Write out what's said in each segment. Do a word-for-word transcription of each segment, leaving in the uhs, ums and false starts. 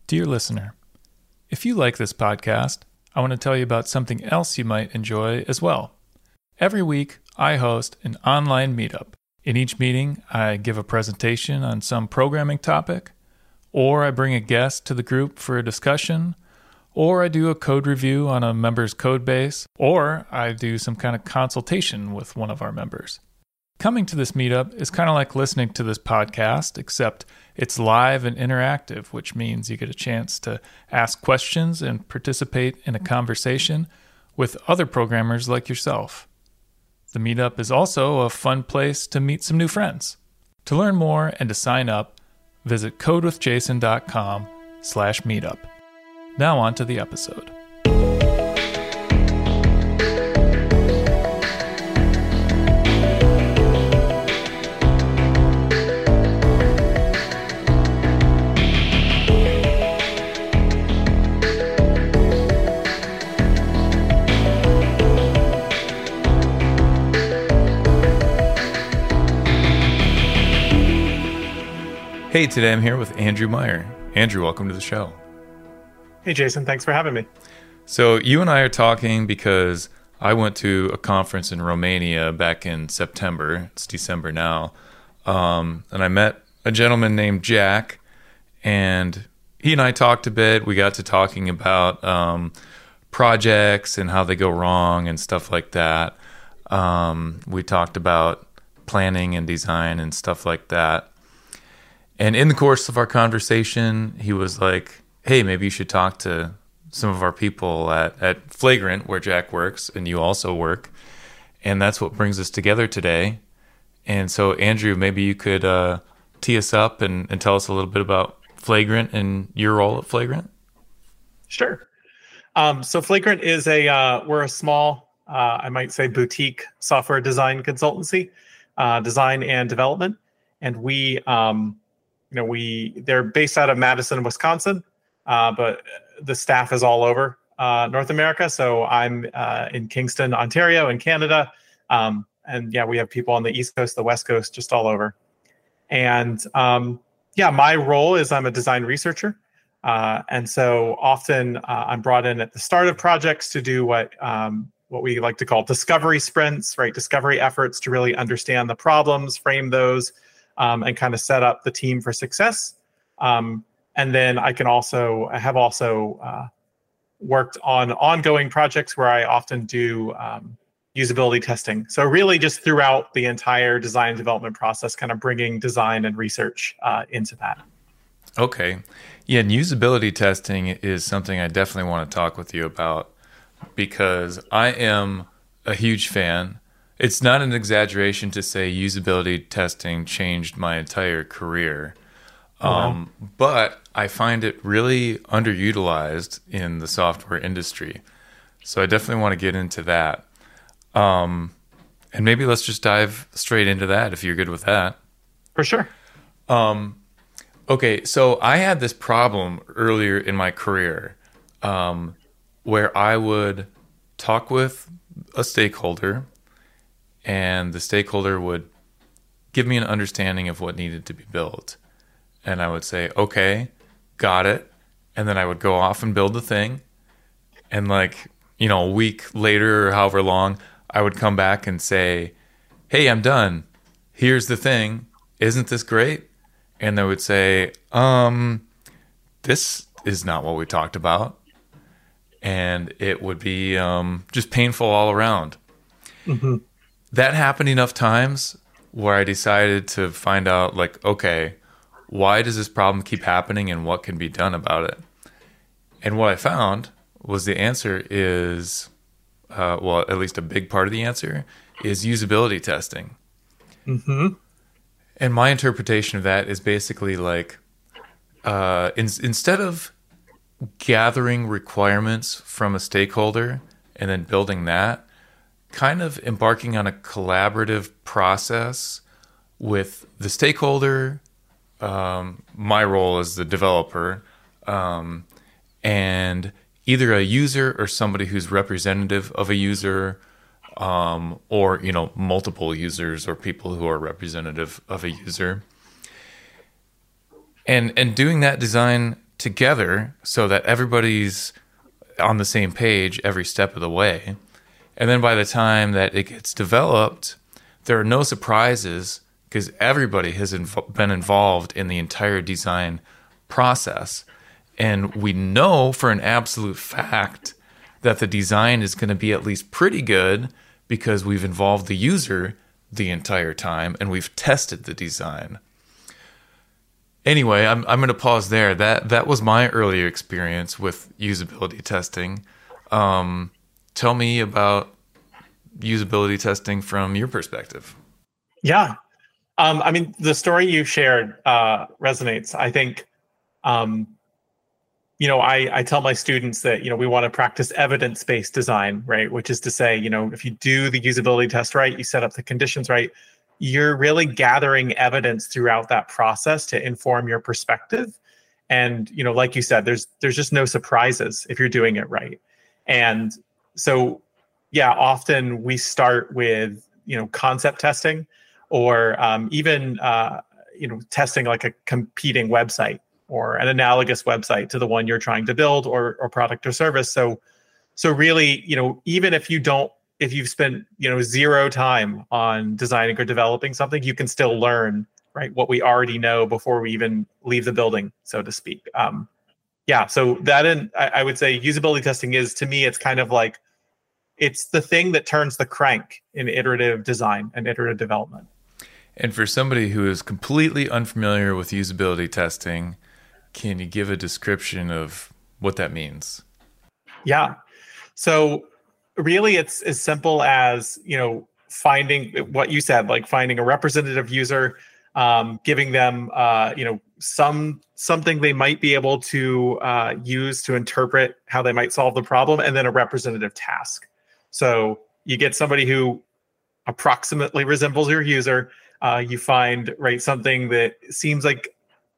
Dear listener, if you like this podcast, I want to tell you about something else you might enjoy as well. Every week, I host an online meetup. In each meeting, I give a presentation on some programming topic, or I bring a guest to the group for a discussion, or I do a code review on a member's code base, or I do some kind of consultation with one of our members. Coming to this meetup is kind of like listening to this podcast, except it's live and interactive, which means you get a chance to ask questions and participate in a conversation with other programmers like yourself. The meetup is also a fun place to meet some new friends. To learn more and to sign up, visit codewithjason.com slash meetup. Now on to the episode. Hey, today I'm here with Andrew Meyer. Andrew, welcome to the show. Hey, Jason. Thanks for having me. So you and I are talking because I went to a conference in Romania back in September. It's December now. Um, and I met a gentleman named Jack, and he and I talked a bit. We got to talking about um, projects and how they go wrong and stuff like that. Um, we talked about planning and design and stuff like that. And in the course of our conversation, he was like, hey, maybe you should talk to some of our people at, at Flagrant, where Jack works, and you also work. And that's what brings us together today. And so, Andrew, maybe you could uh, tee us up and, and tell us a little bit about Flagrant and your role at Flagrant. Sure. Um, so Flagrant is a, uh, we're a small, uh, I might say boutique software design consultancy, uh, design and development. And we, um, you know, we, they're based out of Madison, Wisconsin. Uh, but the staff is all over uh, North America. So I'm uh, in Kingston, Ontario, in Canada. Um, and yeah, we have people on the East Coast, the West Coast, just all over. And um, yeah, my role is I'm a design researcher. Uh, and so often uh, I'm brought in at the start of projects to do what um, what we like to call discovery sprints, right? Discovery efforts to really understand the problems, frame those, um, and kind of set up the team for success. Um, And then I can also, I have also uh, worked on ongoing projects where I often do um, usability testing. So really just throughout the entire design development process, kind of bringing design and research uh, into that. Okay. Yeah, and usability testing is something I definitely want to talk with you about because I am a huge fan. It's not an exaggeration to say usability testing changed my entire career. Um, wow. But I find it really underutilized in the software industry. So I definitely want to get into that. Um, and maybe let's just dive straight into that if you're good with that. For sure. Um, okay, so I had this problem earlier in my career um, where I would talk with a stakeholder and the stakeholder would give me an understanding of what needed to be built. And I would say, okay, got it. And then I would go off and build the thing. And like, you know, a week later or however long, I would come back and say, hey, I'm done. Here's the thing. Isn't this great? And they would say, um, this is not what we talked about. And it would be um, just painful all around. Mm-hmm. That happened enough times where I decided to find out like, okay, why does this problem keep happening and what can be done about it? And what I found was the answer is, uh, well, at least a big part of the answer is usability testing. Mm-hmm. And my interpretation of that is basically like, uh, in, instead of gathering requirements from a stakeholder and then building that, kind of embarking on a collaborative process with the stakeholder, um, my role as the developer, um, and either a user or somebody who's representative of a user, um, or, you know, multiple users or people who are representative of a user. And and doing that design together so that everybody's on the same page every step of the way. And then by the time that it gets developed, there are no surprises because everybody has inv- been involved in the entire design process. And we know for an absolute fact that the design is going to be at least pretty good because we've involved the user the entire time and we've tested the design. Anyway, I'm I'm going to pause there. That that was my earlier experience with usability testing. Um, tell me about usability testing from your perspective. Yeah. Um, I mean, the story you shared uh, resonates. I think, um, you know, I, I tell my students that, you know, we want to practice evidence-based design, right? Which is to say, you know, if you do the usability test right, you set up the conditions right, you're really gathering evidence throughout that process to inform your perspective. And, you know, like you said, there's there's just no surprises if you're doing it right. And so, yeah, often we start with, you know, concept testing or um, even, uh, you know, testing like a competing website or an analogous website to the one you're trying to build or, or product or service. So, so really, you know, even if you don't, if you've spent, you know, zero time on designing or developing something, you can still learn, right, what we already know before we even leave the building, so to speak. Um, yeah, so that, in, I, I would say usability testing is, to me, it's kind of like, it's the thing that turns the crank in iterative design and iterative development. And for somebody who is completely unfamiliar with usability testing, can you give a description of what that means? Yeah. So really, it's as simple as, you know, finding what you said, like finding a representative user, um, giving them, uh, you know, some something they might be able to uh, use to interpret how they might solve the problem, and then a representative task. So you get somebody who approximately resembles your user. Uh, you find, right, something that seems like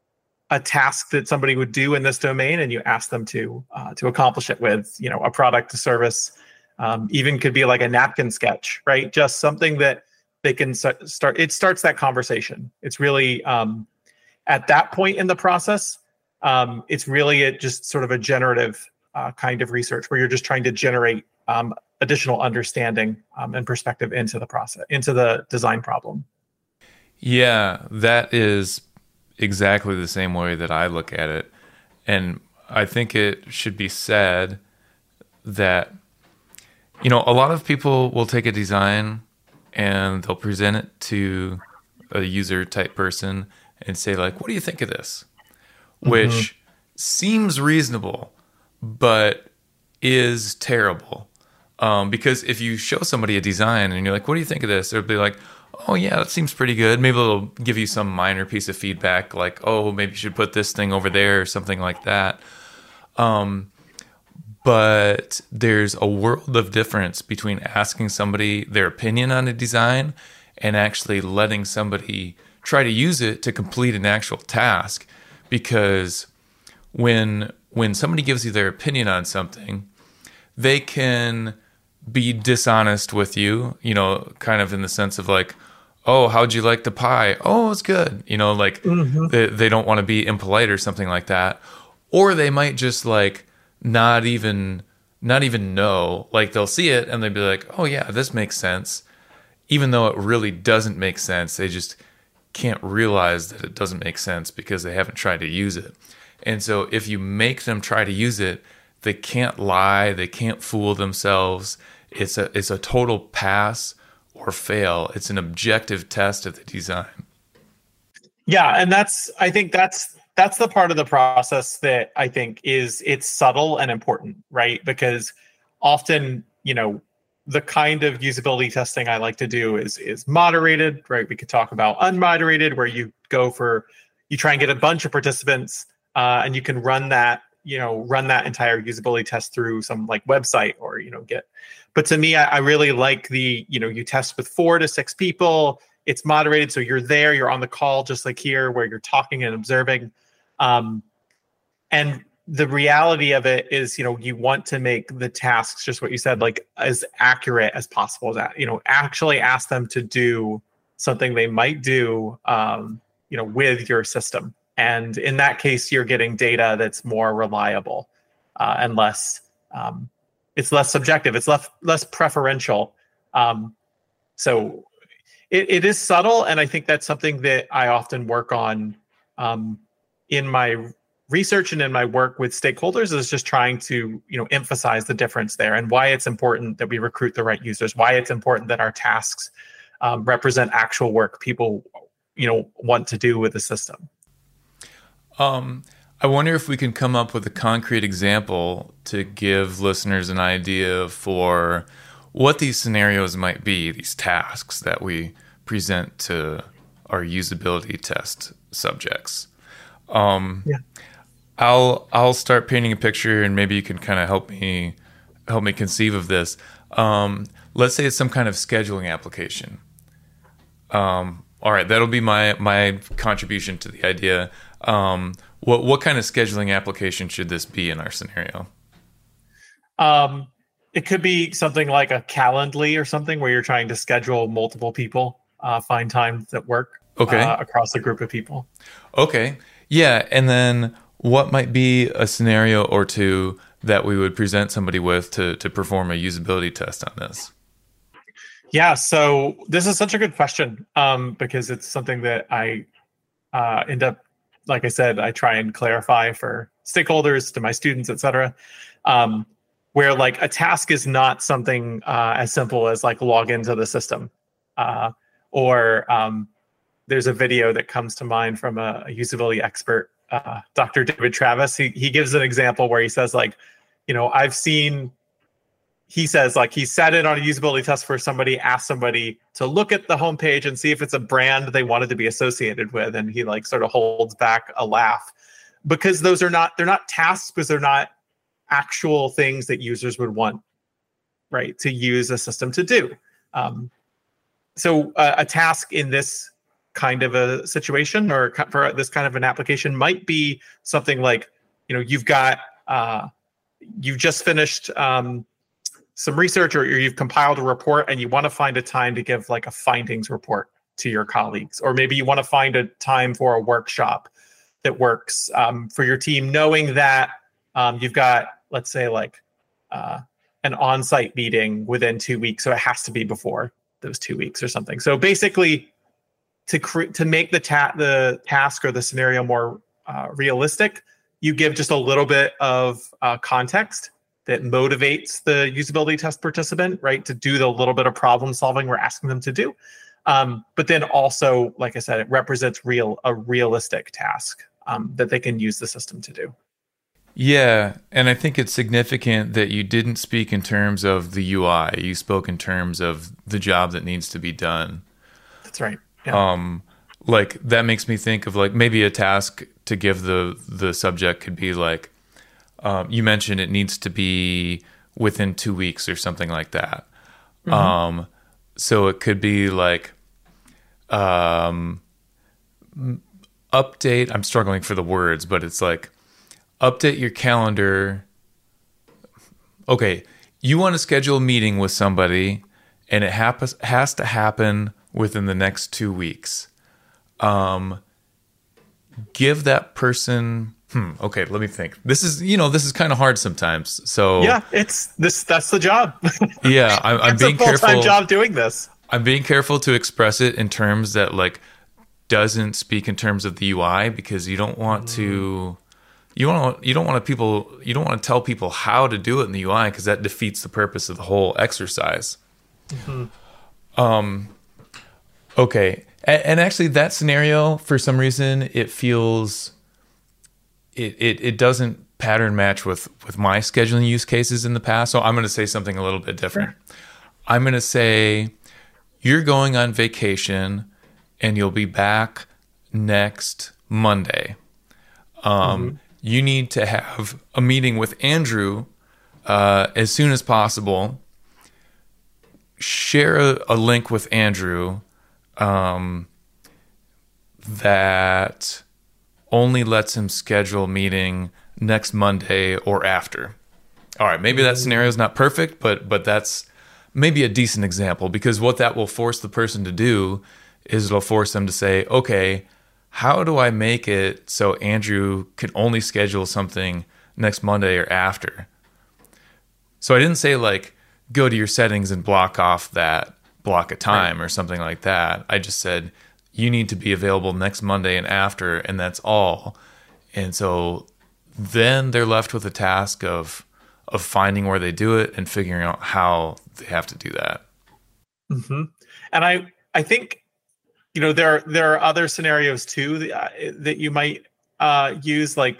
a task that somebody would do in this domain, and you ask them to uh, to accomplish it with, you know, a product, a service, um, even could be like a napkin sketch, right? Just something that they can start. It starts that conversation. It's really um, at that point in the process, um, it's really a, just sort of a generative uh, kind of research where you're just trying to generate um, additional understanding um, and perspective into the process, into the design problem. Yeah, that is exactly the same way that I look at it. And I think it should be said that, you know, a lot of people will take a design and they'll present it to a user type person and say, like, what do you think of this? Mm-hmm. Which seems reasonable, but is terrible. Um, because if you show somebody a design and you're like, what do you think of this? They'll be like, oh, yeah, that seems pretty good. Maybe they'll give you some minor piece of feedback like, oh, maybe you should put this thing over there or something like that. Um, but there's a world of difference between asking somebody their opinion on a design and actually letting somebody try to use it to complete an actual task. Because when when somebody gives you their opinion on something, they can be dishonest with you, you know, kind of in the sense of like, oh, how'd you like the pie? Oh, it's good. You know, like mm-hmm. they, they don't want to be impolite or something like that. Or they might just like not even, not even know, like they'll see it and they'll be like, oh yeah, this makes sense. Even though it really doesn't make sense, they just can't realize that it doesn't make sense because they haven't tried to use it. And so if you make them try to use it, they can't lie, they can't fool themselves. It's a it's a total pass or fail. It's an objective test of the design. Yeah, and that's I think that's that's the part of the process that I think is it's subtle and important, right? Because often, you know, the kind of usability testing I like to do is is moderated, right? We could talk about unmoderated, where you go for you try and get a bunch of participants, uh, and you can run that, you know, run that entire usability test through some like website or, you know, get. But to me, I, I really like the, you know, you test with four to six people. It's moderated, so you're there, you're on the call, just like here, where you're talking and observing. Um, and the reality of it is, you know, you want to make the tasks, just what you said, like as accurate as possible. That, you know, actually ask them to do something they might do, um, you know, with your system. And in that case, you're getting data that's more reliable uh, and less, um, it's less subjective. It's less, less preferential. Um, so it, it is subtle. And I think that's something that I often work on um, in my research and in my work with stakeholders, is just trying to, you know, emphasize the difference there and why it's important that we recruit the right users, why it's important that our tasks um, represent actual work people, you know, want to do with the system. Um, I wonder if we can come up with a concrete example to give listeners an idea for what these scenarios might be, these tasks that we present to our usability test subjects. Um, yeah. I'll I'll start painting a picture, and maybe you can kind of help me help me conceive of this. Um, let's say it's some kind of scheduling application. Um, all right, that'll be my my contribution to the idea. Um, what what kind of scheduling application should this be in our scenario? Um, it could be something like a Calendly or something where you're trying to schedule multiple people, uh, find times that work okay. uh, across a group of people. Okay, yeah, and then what might be a scenario or two that we would present somebody with to to perform a usability test on this? Yeah, so this is such a good question um, because it's something that I uh, end up, like I said, I try and clarify for stakeholders, to my students, et cetera, um, where like a task is not something uh, as simple as like log into the system. Uh, or um, there's a video that comes to mind from a, a usability expert, uh, Doctor David Travis. He, he gives an example where he says like, you know, I've seen, he says like he sat in on a usability test for somebody, asked somebody to look at the homepage and see if it's a brand they wanted to be associated with. And he like sort of holds back a laugh because those are not, they're not tasks because they're not actual things that users would want, right, to use a system to do. Um, so uh, a task in this kind of a situation or for this kind of an application might be something like, you know, you've got, uh, you've just finished um, some research or you've compiled a report and you want to find a time to give like a findings report to your colleagues. Or maybe you want to find a time for a workshop that works um, for your team, knowing that um, you've got, let's say like uh, an on-site meeting within two weeks. So it has to be before those two weeks or something. So basically to cre- to make the, ta- the task or the scenario more uh, realistic, you give just a little bit of uh, context that motivates the usability test participant, right, to do the little bit of problem solving we're asking them to do. Um, but then also, like I said, it represents real a realistic task um, that they can use the system to do. Yeah, and I think it's significant that you didn't speak in terms of the U I. You spoke in terms of the job that needs to be done. That's right. Yeah. Um, like that makes me think of like maybe a task to give the the subject could be like, um, you mentioned it needs to be within two weeks or something like that. Mm-hmm. Um, so it could be like, um, update. I'm struggling for the words, but it's like update your calendar. Okay, you want to schedule a meeting with somebody, and it happens has to happen within the next two weeks. Um, give that person. Hmm. Okay, let me think. This is, you know, this is kind of hard sometimes. So yeah, it's this. That's the job. Yeah, I'm, I'm it's being a full-time careful. Job doing this. I'm being careful to express it in terms that like doesn't speak in terms of the U I, because you don't want mm. to. You want you don't want to people. You don't want to tell people how to do it in the U I, because that defeats the purpose of the whole exercise. Mm-hmm. Um. Okay, and, and actually, that scenario, for some reason, it feels. It, it it doesn't pattern match with, with my scheduling use cases in the past. So I'm going to say something a little bit different. Sure. I'm going to say you're going on vacation and you'll be back next Monday. Um, mm-hmm. You need to have a meeting with Andrew uh, as soon as possible. Share a, a link with Andrew um, that only lets him schedule a meeting next Monday or after. All right, maybe that scenario is not perfect, but but that's maybe a decent example, because what that will force the person to do is it'll force them to say, okay, how do I make it so Andrew can only schedule something next Monday or after? So I didn't say like, go to your settings and block off that block of time, right, or something like that. I just said, you need to be available next Monday and after, and that's all. And so then they're left with the task of of finding where they do it and figuring out how they have to do that. Mm-hmm. And I I think, you know, there there are other scenarios too that, uh, that you might uh, use. Like,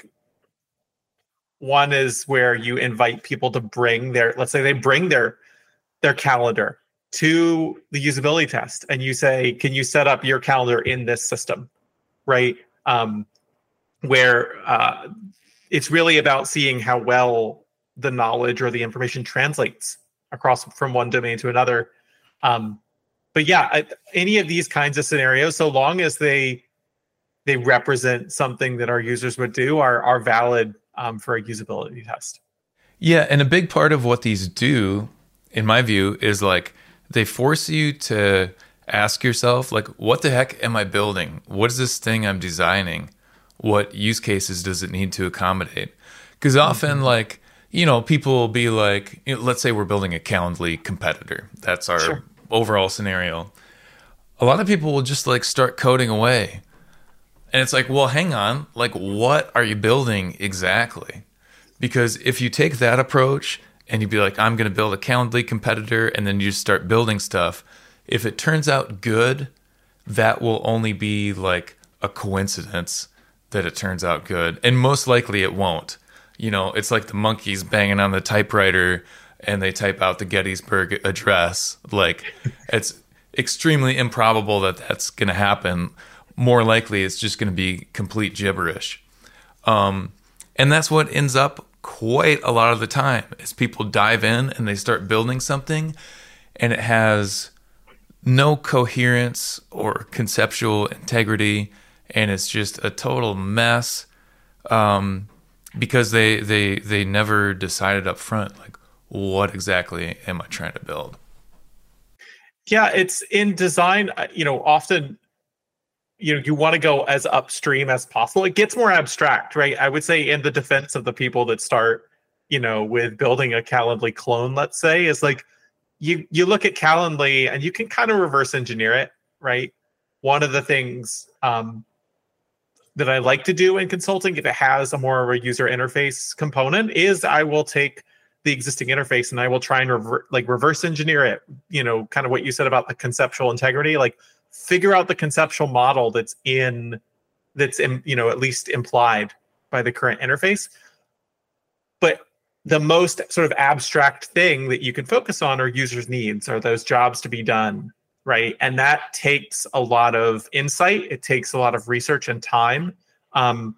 one is where you invite people to bring their, let's say they bring their their calendar to the usability test, and you say, can you set up your calendar in this system, right? Um, where uh, it's really about seeing how well the knowledge or the information translates across from one domain to another. Um, but yeah, I, any of these kinds of scenarios, so long as they they represent something that our users would do, are are valid um, for a usability test. Yeah, and a big part of what these do, in my view, is like they force you to ask yourself, like, what the heck am I building? What is this thing I'm designing? What use cases does it need to accommodate? Because often, mm-hmm. like, you know, people will be like, you know, let's say we're building a Calendly competitor. That's our sure. overall scenario. A lot of people will just like start coding away. And it's like, well, hang on, like, what are you building exactly? Because if you take that approach and you'd be like, I'm going to build a Calendly competitor, and then you just start building stuff, if it turns out good, that will only be like a coincidence that it turns out good. And most likely it won't. You know, it's like the monkeys banging on the typewriter and they type out the Gettysburg Address. Like, it's extremely improbable that that's going to happen. More likely it's just going to be complete gibberish. Um, and that's what ends up quite a lot of the time, is people dive in and they start building something and it has no coherence or conceptual integrity, and it's just a total mess, um, because they, they, they never decided up front, like, what exactly am I trying to build? Yeah, it's in design, you know, often, you know, you want to go as upstream as possible. It gets more abstract, right? I would say, in the defense of the people that start, you know, with building a Calendly clone, let's say, is like, you you look at Calendly and you can kind of reverse engineer it, right? One of the things um, that I like to do in consulting, if it has a more of a user interface component, is I will take the existing interface and I will try and rever- like reverse engineer it. You know, kind of what you said about the conceptual integrity, like, figure out the conceptual model that's in, that's in, you know, at least implied by the current interface. But the most sort of abstract thing that you can focus on are users' needs, or those jobs to be done, right? And that takes a lot of insight. It takes a lot of research and time. Um,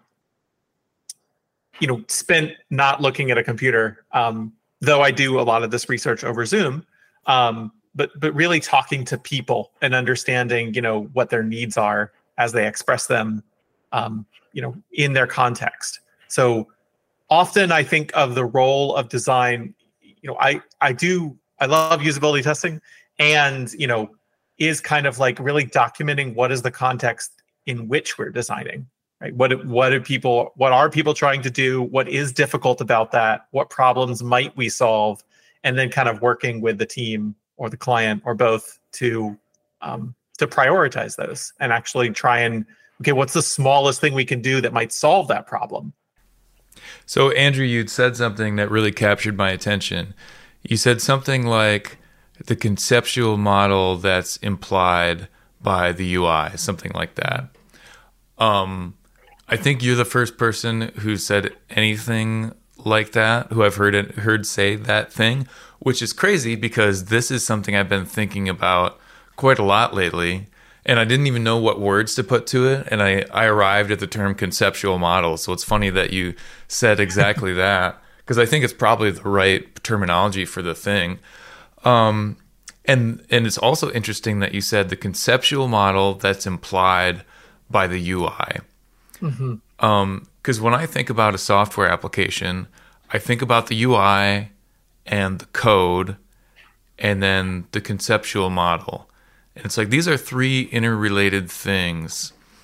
you know, spent not looking at a computer, um, though I do a lot of this research over Zoom. Um, but but really talking to people and understanding, you know, what their needs are as they express them, um, you know, in their context. So often I think of the role of design, you know, I, I do, I love usability testing, and, you know, is kind of like really documenting what is the context in which we're designing, right? What, what do people, what are people trying to do? What is difficult about that? What problems might we solve? And then kind of working with the team or the client or both to um, to prioritize those and actually try and, okay, what's the smallest thing we can do that might solve that problem? So, Andrew, you'd said something that really captured my attention. You said something like the conceptual model that's implied by the U I, something like that. Um, I think you're the first person who said anything like that, who I've heard it, heard say that thing, which is crazy because this is something I've been thinking about quite a lot lately, and I didn't even know what words to put to it, and I, I arrived at the term conceptual model. So it's funny that you said exactly that, because I think it's probably the right terminology for the thing. Um, and and it's also interesting that you said the conceptual model that's implied by the U I. Mm-hmm. Um, because when I think about a software application, I think about the U I and the code and then the conceptual model. And it's like these are three interrelated things.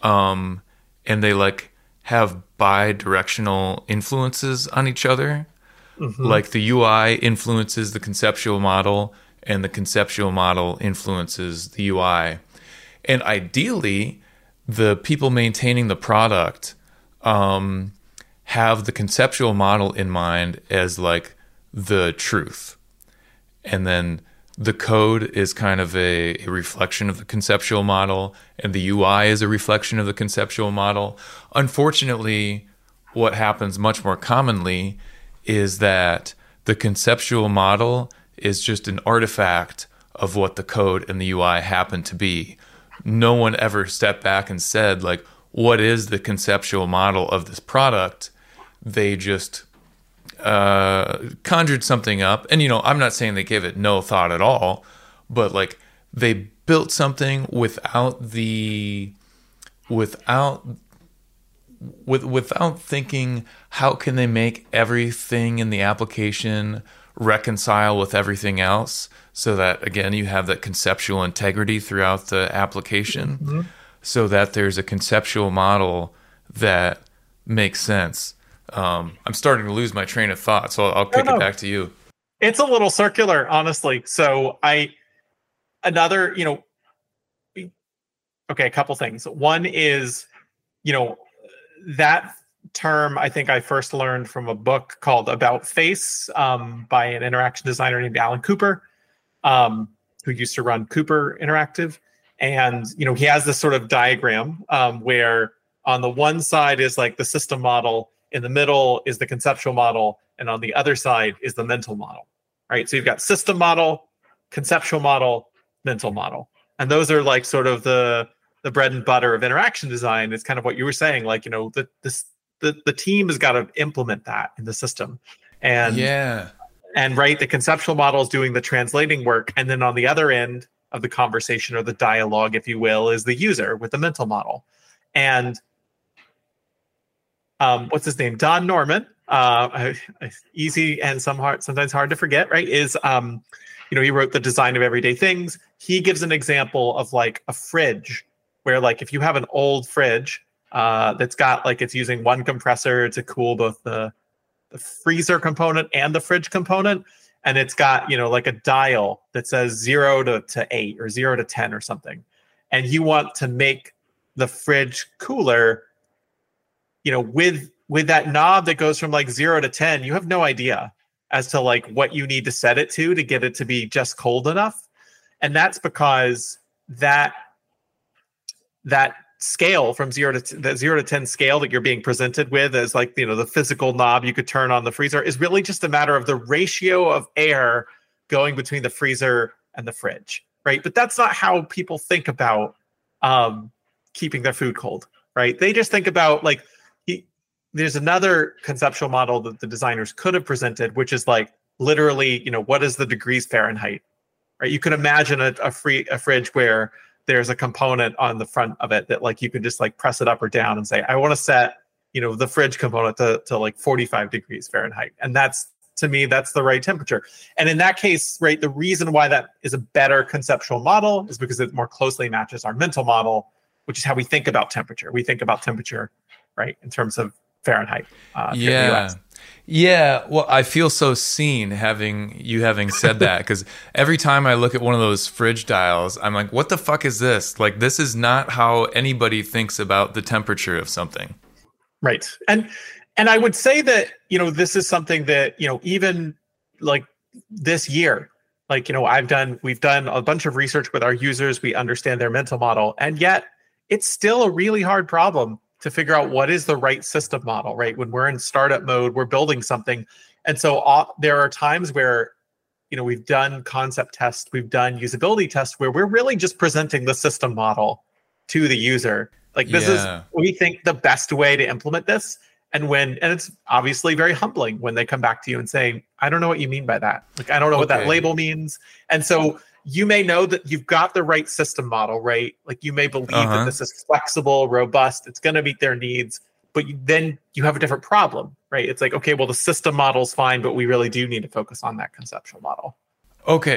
um, and they like have bi-directional influences on each other. Mm-hmm. Like the U I influences the conceptual model, and the conceptual model influences the U I. And ideally, the people maintaining the product um, have the conceptual model in mind as like the truth. And then the code is kind of a, a reflection of the conceptual model, and the U I is a reflection of the conceptual model. Unfortunately, what happens much more commonly is that the conceptual model is just an artifact of what the code and the U I happen to be. No one ever stepped back and said, like, what is the conceptual model of this product? They just uh, conjured something up. And, you know, I'm not saying they gave it no thought at all, but like they built something without the, without, with, without thinking, how can they make everything in the application reconcile with everything else, so that, again, you have that conceptual integrity throughout the application, mm-hmm. so that there's a conceptual model that makes sense. Um, I'm starting to lose my train of thought, so I'll, I'll kick it back to you. It's a little circular, honestly. So I, another, you know, okay, a couple things. One is, you know, that term I think I first learned from a book called About Face um, by an interaction designer named Alan Cooper, um, who used to run Cooper Interactive. And, you know, he has this sort of diagram um, where on the one side is like the system model, in the middle is the conceptual model, and on the other side is the mental model, right? So you've got system model, conceptual model, mental model. And those are like sort of the the bread and butter of interaction design. It's kind of what you were saying, like, you know, the this the, the team has got to implement that in the system. And yeah. And right, the conceptual model is doing the translating work. And then on the other end of the conversation, or the dialogue, if you will, is the user with the mental model. And um, what's his name? Don Norman, uh, easy and some hard, sometimes hard to forget, right? Is, um, you know, he wrote The Design of Everyday Things. He gives an example of like a fridge, where like if you have an old fridge uh, that's got like, it's using one compressor to cool both the the freezer component and the fridge component. And it's got, you know, like a dial that says zero to, to eight or zero to ten or something. And you want to make the fridge cooler, you know, with, with that knob that goes from like zero to ten, you have no idea as to like what you need to set it to, to get it to be just cold enough. And that's because that, that scale from zero to t- the zero to ten scale that you're being presented with as like, you know, the physical knob you could turn on the freezer is really just a matter of the ratio of air going between the freezer and the fridge, right? But that's not how people think about um, keeping their food cold, right? They just think about like, he, there's another conceptual model that the designers could have presented, which is like literally, you know, what is the degrees Fahrenheit, right? You could imagine a, a free a fridge where there's a component on the front of it that like you could just like press it up or down and say, I want to set, you know, the fridge component to, to like forty-five degrees Fahrenheit. And that's, to me, that's the right temperature. And in that case, right, the reason why that is a better conceptual model is because it more closely matches our mental model, which is how we think about temperature. We think about temperature, right, in terms of Fahrenheit. Uh, yeah. Yeah, well, I feel so seen having you having said that, because every time I look at one of those fridge dials, I'm like, what the fuck is this? Like, this is not how anybody thinks about the temperature of something. Right. And and I would say that, you know, this is something that, you know, even like this year, like, you know, I've done, we've done a bunch of research with our users. We understand their mental model. And yet it's still a really hard problem to figure out what is the right system model, right? When we're in startup mode, we're building something. And so uh, there are times where, you know, we've done concept tests, we've done usability tests where we're really just presenting the system model to the user. Like this yeah. is, we think, the best way to implement this. And when, and it's obviously very humbling when they come back to you and say, I don't know what you mean by that. Like, I don't know okay. what that label means. And so you may know that you've got the right system model, right? Like you may believe uh-huh. that this is flexible, robust, it's going to meet their needs, but you, then you have a different problem, right? It's like, okay, well, the system model's fine, but we really do need to focus on that conceptual model. Okay.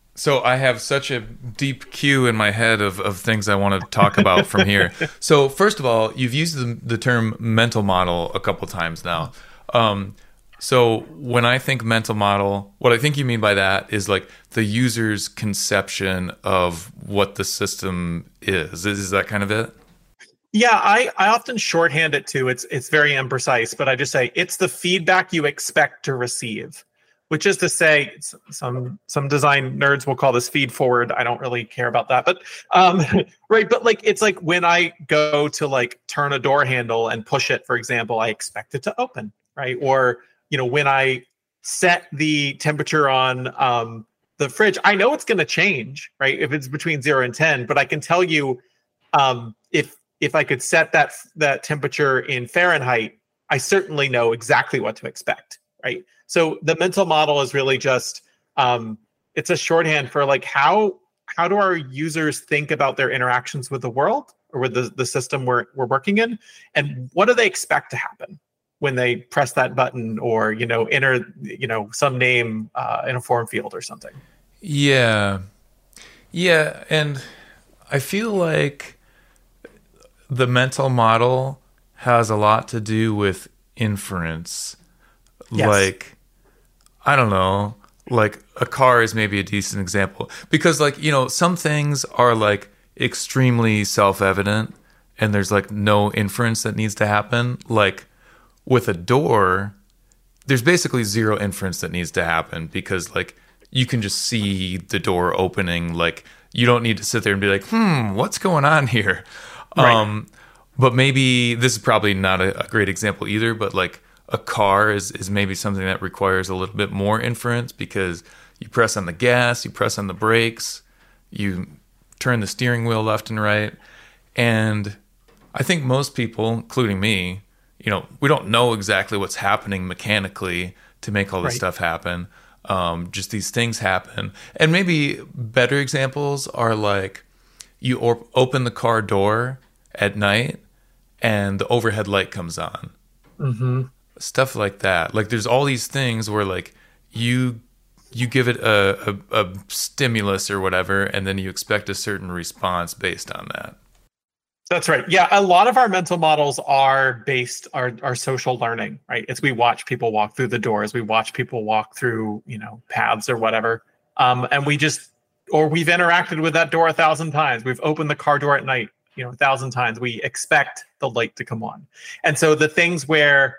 So I have such a deep queue in my head of, of things I want to talk about from here. So first of all, you've used the, the term mental model a couple times now. Um, so when I think mental model, what I think you mean by that is like the user's conception of what the system is. Is, is that kind of it? Yeah, I, I often shorthand it too. It's it's very imprecise, but I just say it's the feedback you expect to receive, which is to say, s- some some design nerds will call this feed forward. I don't really care about that, but um, right. But like, it's like when I go to like turn a door handle and push it, for example, I expect it to open, right? Or you know, when I set the temperature on um, the fridge, I know it's going to change, right? If it's between zero and ten, but I can tell you um, if if I could set that that temperature in Fahrenheit, I certainly know exactly what to expect, right? So the mental model is really just um, it's a shorthand for like how how do our users think about their interactions with the world or with the, the system we're we're working in, and what do they expect to happen when they press that button or you know enter you know some name uh, in a form field or something. Yeah. Yeah. And I feel like the mental model has a lot to do with inference. Yes. Like, I don't know, like a car is maybe a decent example because, like, you know, some things are like extremely self evident and there's like no inference that needs to happen. Like with a door, there's basically zero inference that needs to happen because, like, you can just see the door opening. Like, you don't need to sit there and be like, hmm, what's going on here? Right. Um, but maybe this is probably not a, a great example either, but like a car is, is maybe something that requires a little bit more inference because you press on the gas, you press on the brakes, you turn the steering wheel left and right. And I think most people, including me, you know, we don't know exactly what's happening mechanically to make all this Right. stuff happen. Um, just these things happen. And maybe better examples are like you or- open the car door at night and the overhead light comes on. Mm-hmm. Stuff like that. Like there's all these things where like you you give it a, a, a stimulus or whatever, and then you expect a certain response based on that. That's right. Yeah, a lot of our mental models are based are are social learning, right? It's we watch people walk through the doors, we watch people walk through, you know, paths or whatever. Um, and we just or we've interacted with that door a thousand times. We've opened the car door at night, you know, a thousand times. We expect the light to come on. And so the things where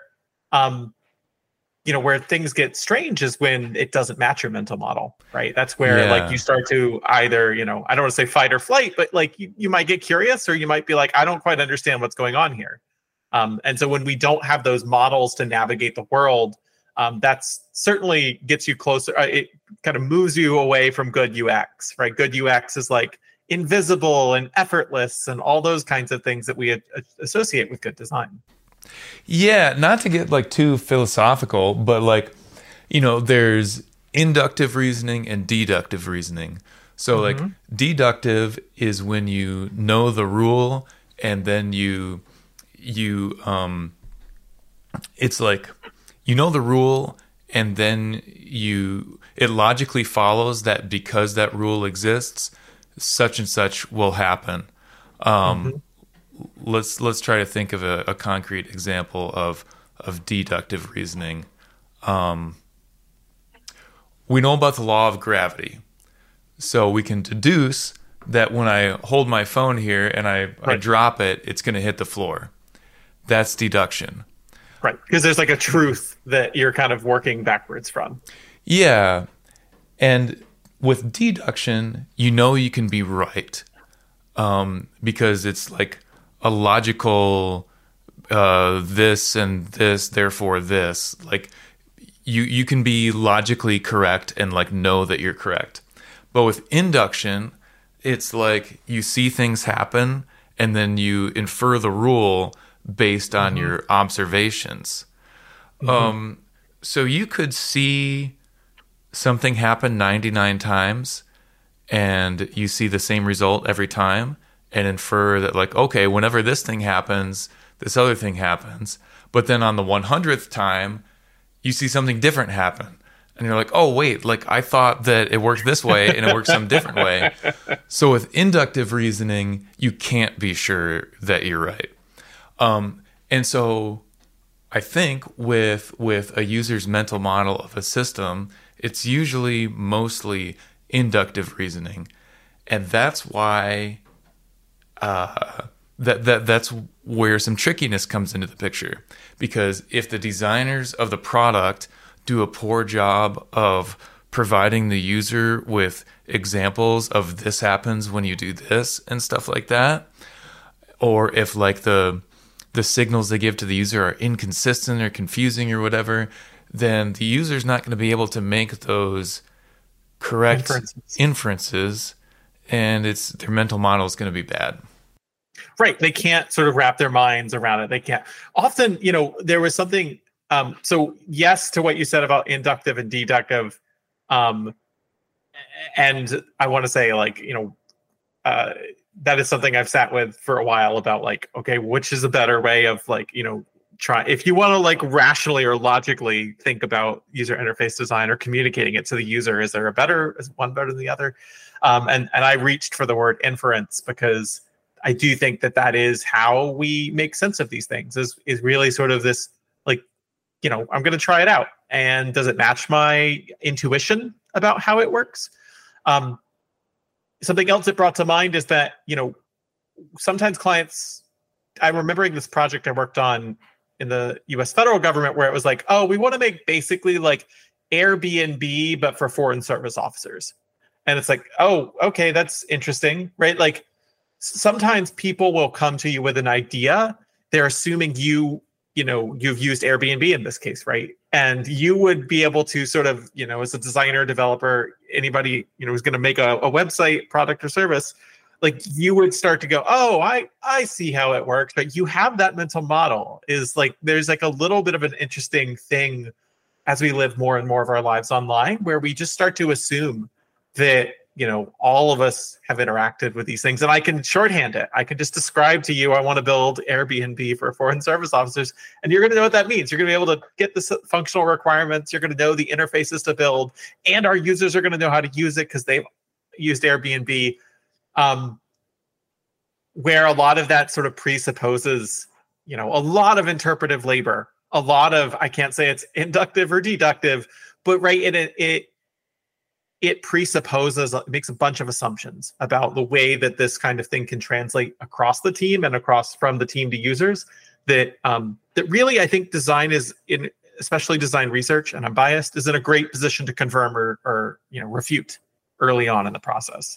um you know where things get strange is when it doesn't match your mental model, right? That's where like Yeah. you start to either you know I don't want to say fight or flight, but like you, you might get curious or you might be like, I don't quite understand what's going on here. Um, and so when we don't have those models to navigate the world, um, that's certainly gets you closer, uh, it kind of moves you away from good U X, right? Good U X is like invisible and effortless and all those kinds of things that we a- associate with good design. Yeah, not to get like too philosophical, but like, you know, there's inductive reasoning and deductive reasoning. So like Mm-hmm. deductive is when you know the rule and then you you um it's like you know the rule and then you it logically follows that because that rule exists, such and such will happen. Um Mm-hmm. let's let's try to think of a, a concrete example of of deductive reasoning. Um, we know about the law of gravity, so we can deduce that when I hold my phone here and I, I Right. drop it, it's going to hit the floor. That's deduction. Right. Because there's like a truth that you're kind of working backwards from. Yeah, and with deduction, you know you can be right um, because it's like a logical uh, this and this, therefore this. Like you, you can be logically correct and like know that you're correct. But with induction, it's like you see things happen and then you infer the rule based on Mm-hmm. your observations. Mm-hmm. Um, so you could see something happen ninety-nine times and you see the same result every time and infer that like, okay, whenever this thing happens, this other thing happens. But then on the one hundredth time, you see something different happen. And you're like, oh, wait, like I thought that it worked this way and it works some different way. So with inductive reasoning, you can't be sure that you're right. Um, and so I think with with a user's mental model of a system, it's usually mostly inductive reasoning. And that's why uh, that that that's where some trickiness comes into the picture. Because if the designers of the product do a poor job of providing the user with examples of this happens when you do this and stuff like that, or if like the the signals they give to the user are inconsistent or confusing or whatever, then the user's not going to be able to make those correct inferences, inferences and it's their mental model is going to be bad. Right. They can't sort of wrap their minds around it. They can't. Often, you know, there was something. Um, so yes, to what you said about inductive and deductive. Um, and I want to say, like, you know, uh, that is something I've sat with for a while about, like, okay, which is a better way of, like, you know, try if you want to like rationally or logically think about user interface design or communicating it to the user, is there a better, is one better than the other? Um, and, and I reached for the word inference because I do think that that is how we make sense of these things, is, is really sort of this, like, you know, I'm going to try it out. And does it match my intuition about how it works? Um, something else it brought to mind is that, you know, sometimes clients, I'm remembering this project I worked on in the U S federal government where it was like, oh, we want to make basically like Airbnb, but for foreign service officers. And it's like, oh, okay, that's interesting, right? Like sometimes people will come to you with an idea. They're assuming you, you know, you've used Airbnb in this case, right? And you would be able to sort of, you know, as a designer, developer, anybody, you know, who's going to make a, a website, product or service, like you would start to go, oh, I, I see how it works. But you have that mental model is like, there's like a little bit of an interesting thing as we live more and more of our lives online, where we just start to assume that, you know, all of us have interacted with these things. And I can shorthand it. I can just describe to you, I want to build Airbnb for foreign service officers. And you're going to know what that means. You're going to be able to get the functional requirements. You're going to know the interfaces to build. And our users are going to know how to use it because they've used Airbnb. Um, where a lot of that sort of presupposes, you know, a lot of interpretive labor, a lot of, I can't say it's inductive or deductive, but right, it, it, it presupposes, it makes a bunch of assumptions about the way that this kind of thing can translate across the team and across from the team to users that, um, that really, I think design is in, especially design research, and I'm biased, is in a great position to confirm or, or, you know, refute early on in the process.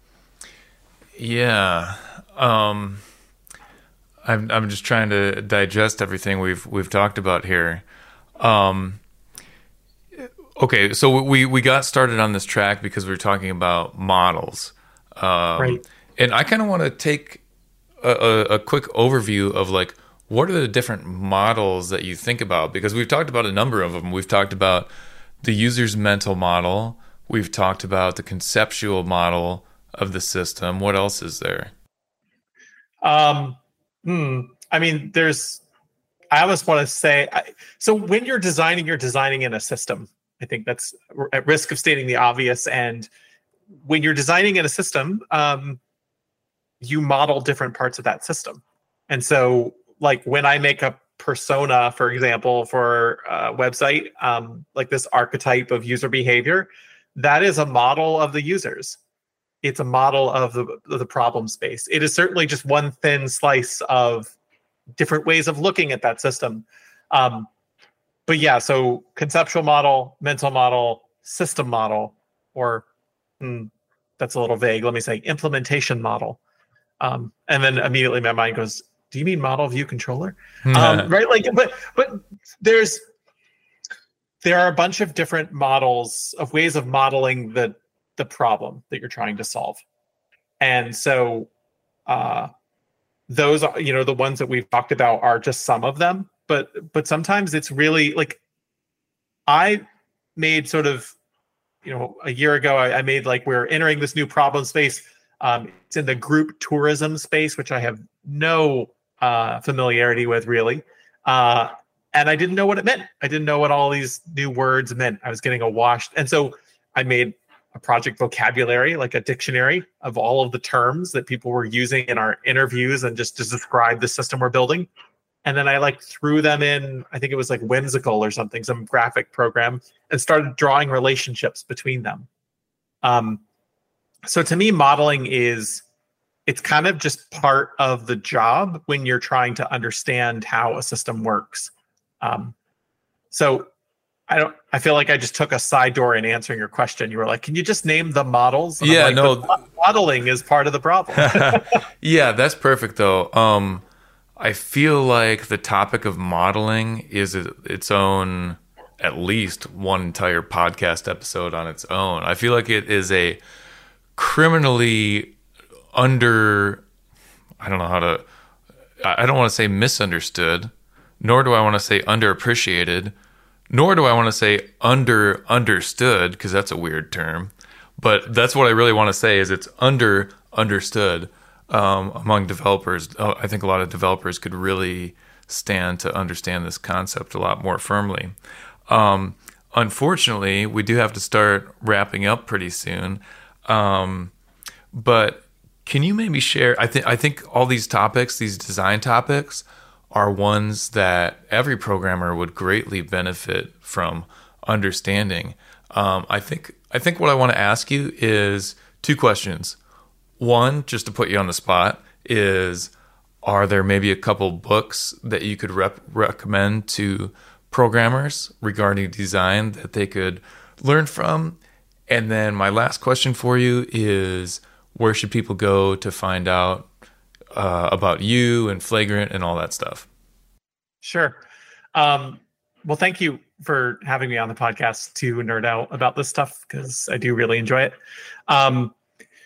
Yeah. Um, I'm, I'm just trying to digest everything we've, we've talked about here. Um, Okay, so we, we got started on this track because we were talking about models. Um, right. And I kind of want to take a, a, a quick overview of like, what are the different models that you think about? Because we've talked about a number of them. We've talked about the user's mental model. We've talked about the conceptual model of the system. What else is there? Um, hmm. I mean, there's, I almost want to say, I, so when you're designing, you're designing in a system. I think that's at risk of stating the obvious. And when you're designing in a system, um, you model different parts of that system. And so, like when I make a persona, for example, for a website, um, like this archetype of user behavior, that is a model of the users. It's a model of the, of the problem space. It is certainly just one thin slice of different ways of looking at that system. Um, But yeah, so conceptual model, mental model, system model, or hmm, that's a little vague. Let me say implementation model. Um, and then immediately my mind goes, do you mean model view controller? um, right? Like, but but there's there are a bunch of different models of ways of modeling the the problem that you're trying to solve. And so uh, those are, you know, the ones that we've talked about are just some of them. But but sometimes it's really like, I made sort of, you know, a year ago, I, I made like, we're entering this new problem space. Um, it's in the group tourism space, which I have no uh, familiarity with really. Uh, and I didn't know what it meant. I didn't know what all these new words meant. I was getting a washed. And so I made a project vocabulary, like a dictionary of all of the terms that people were using in our interviews and just to describe the system we're building. And then I like threw them in, I think it was like Whimsical or something, some graphic program, and started drawing relationships between them. Um, so to me, modeling is, it's kind of just part of the job when you're trying to understand how a system works. Um, so I don't, I feel like I just took a side door in answering your question. You were like, can you just name the models? And yeah, like, no. Modeling is part of the problem. Yeah, that's perfect though. Um, I feel like the topic of modeling is its own, at least one entire podcast episode on its own. I feel like it is a criminally under, I don't know how to, I don't want to say misunderstood, nor do I want to say underappreciated, nor do I want to say under understood, because that's a weird term. But that's what I really want to say is it's under understood um, among developers. Uh, I think a lot of developers could really stand to understand this concept a lot more firmly. Um, unfortunately, we do have to start wrapping up pretty soon. Um, but can you maybe share? I think I think all these topics, these design topics, are ones that every programmer would greatly benefit from understanding. Um, I think I think what I want to ask you is two questions. One, just to put you on the spot, is are there maybe a couple books that you could rep- recommend to programmers regarding design that they could learn from? And then my last question for you is, where should people go to find out uh, about you and Flagrant and all that stuff? Sure. Um, well, thank you for having me on the podcast to nerd out about this stuff, because I do really enjoy it. Um,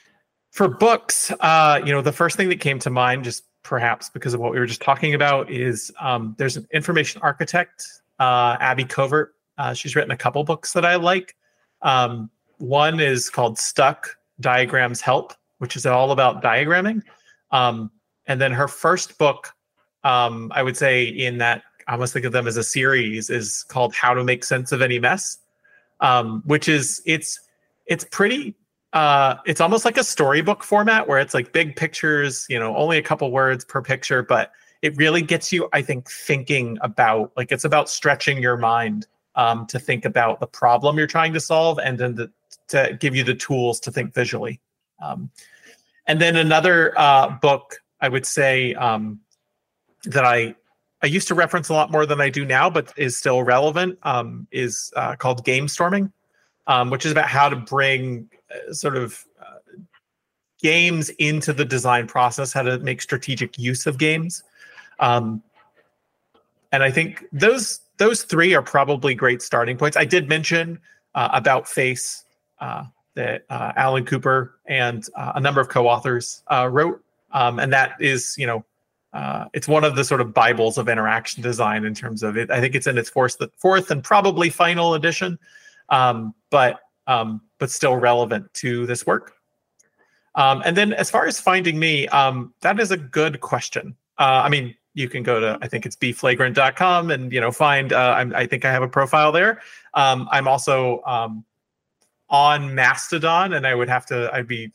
for books, uh, you know, the first thing that came to mind, just perhaps because of what we were just talking about, is um, there's an information architect, uh, Abby Covert. Uh, she's written a couple books that I like. Um, one is called Stuck: Diagrams Help, which is all about diagramming. Um, and then her first book, um, I would say in that, I almost think of them as a series, is called How to Make Sense of Any Mess, um, which is, it's it's pretty, uh, it's almost like a storybook format where it's like big pictures, you know, only a couple words per picture, but it really gets you, I think, thinking about, like, it's about stretching your mind um, to think about the problem you're trying to solve, and then to, to give you the tools to think visually. Um, and then another uh, book, I would say, um, that I I used to reference a lot more than I do now, but is still relevant, um, is uh, called Game Storming, um, which is about how to bring uh, sort of uh, games into the design process, how to make strategic use of games. Um, and I think those those three are probably great starting points. I did mention uh, About Face uh, that uh, Alan Cooper and uh, a number of co-authors uh, wrote, um, and that is, you know, Uh, it's one of the sort of Bibles of interaction design in terms of it. I think it's in its fourth, fourth and probably final edition, um, but um, but still relevant to this work. Um, and then as far as finding me, um, that is a good question. Uh, I mean, you can go to, I think it's b flagrant dot com and, you know, find, uh, I'm, I think I have a profile there. Um, I'm also um, on Mastodon, and I would have to, I'd be,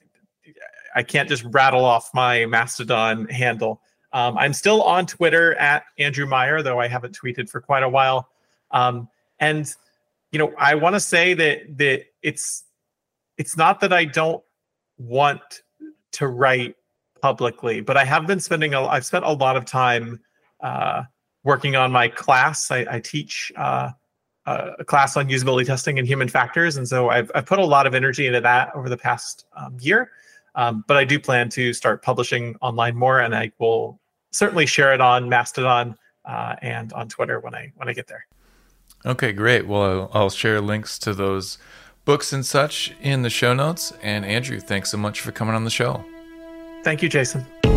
I can't just rattle off my Mastodon handle. Um, I'm still on Twitter at Andrew Meyer, though I haven't tweeted for quite a while. Um, and, you know, I want to say that that it's it's not that I don't want to write publicly, but I have been spending, a, I've spent a lot of time uh, working on my class. I, I teach uh, a class on usability testing and human factors. And so I've, I've put a lot of energy into that over the past um, year. Um, but I do plan to start publishing online more, and I will certainly share it on Mastodon uh, and on Twitter when I when I get there. Okay, great. Well, I'll share links to those books and such in the show notes. And Andrew, thanks so much for coming on the show. Thank you, Jason.